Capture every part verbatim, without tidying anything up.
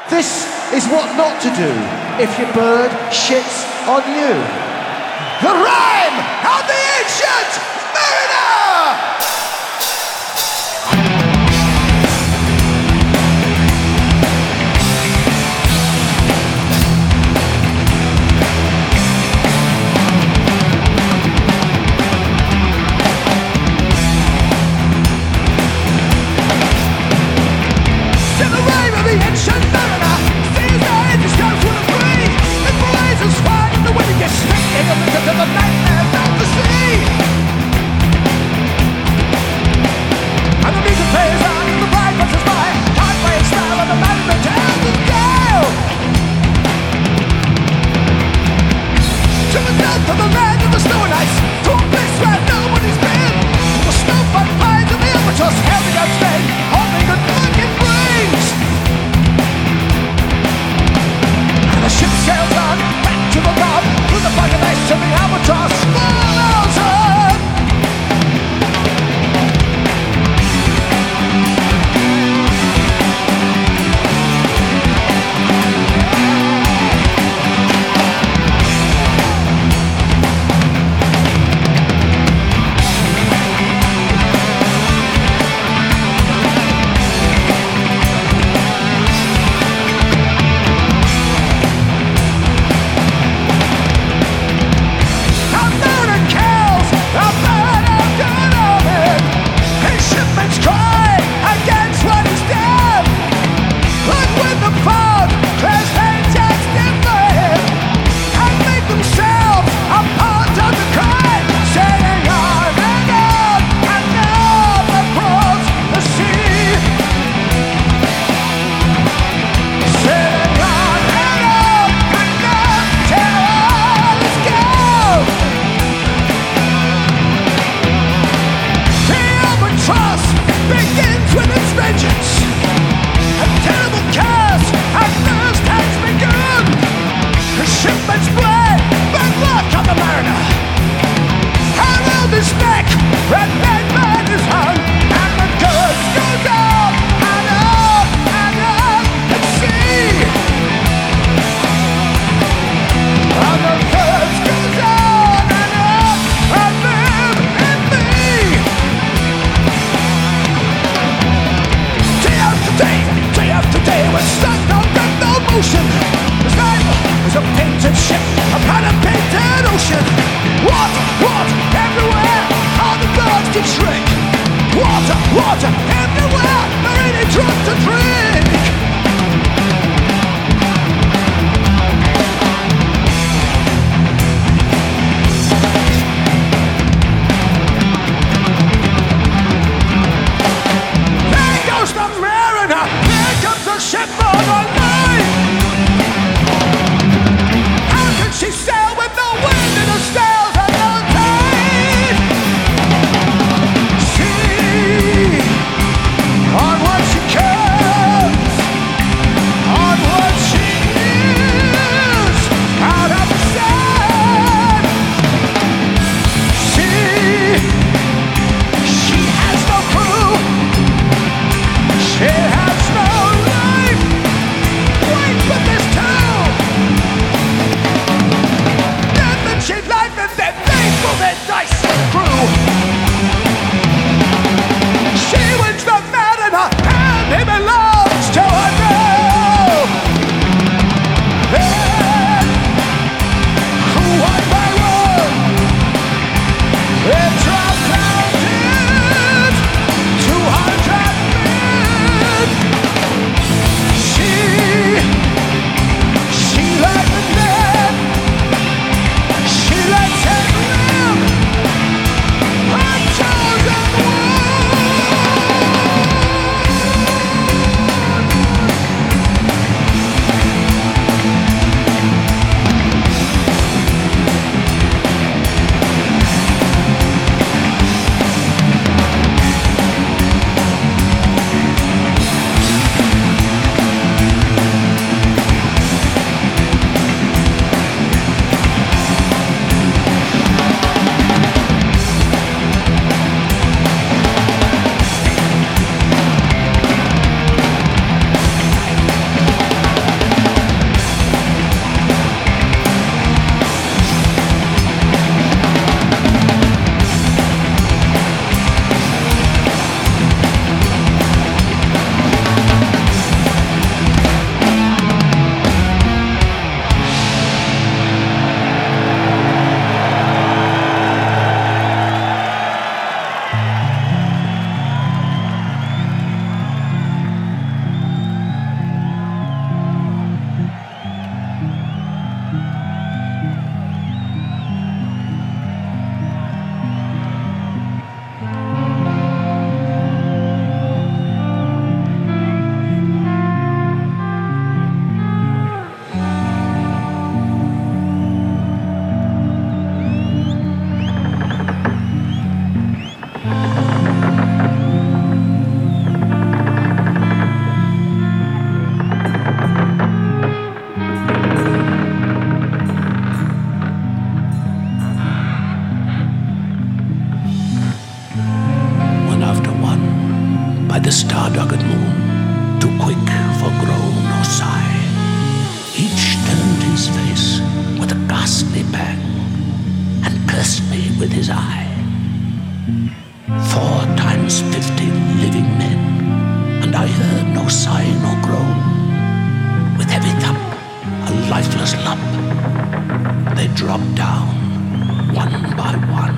This is what not to do if your bird shits on you. The rhyme of the ancient mariner! The ancient mariner sees the ages come to the free. It blazes wide and the wind gets strict in the midst of the nightmares of the sea. And the music plays on and the bride passes by. Hard by its style and the mariner tells the gale. To the north of the land of the snow and ice, to a place where nobody's been. The snowfight pines and the albatross held out steady, holding good luck it brings. The ship sails on, back to the north, through the fog of ice to the albatross follows on. She too quick for groan or sigh. Each turned his face with a ghastly pang and cursed me with his eye. Four times fifty living men, and I heard no sigh nor groan. With heavy thump, a lifeless lump, they dropped down one by one.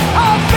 I'll